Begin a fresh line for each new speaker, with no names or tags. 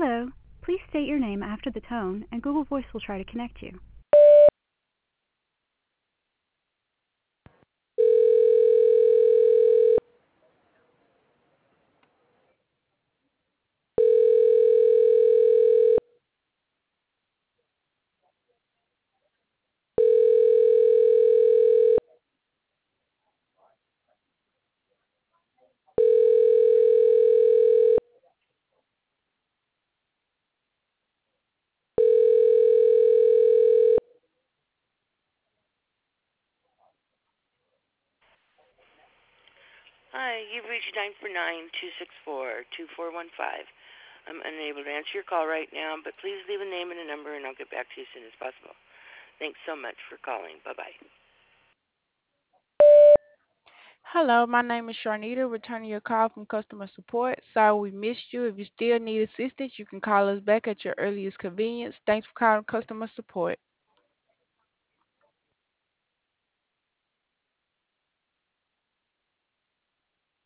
Hello. Please state your name after the tone, and Google Voice will try to connect you.
Hi, you've reached 949-264-2415. I'm unable to answer your call right now, but please leave a name and a number, and I'll get back to you as soon as possible. Thanks so much for calling. Bye-bye.
Hello, my name is Sharnita, returning your call from customer support. Sorry we missed you. If you still need assistance, you can call us back at your earliest convenience. Thanks for calling customer support.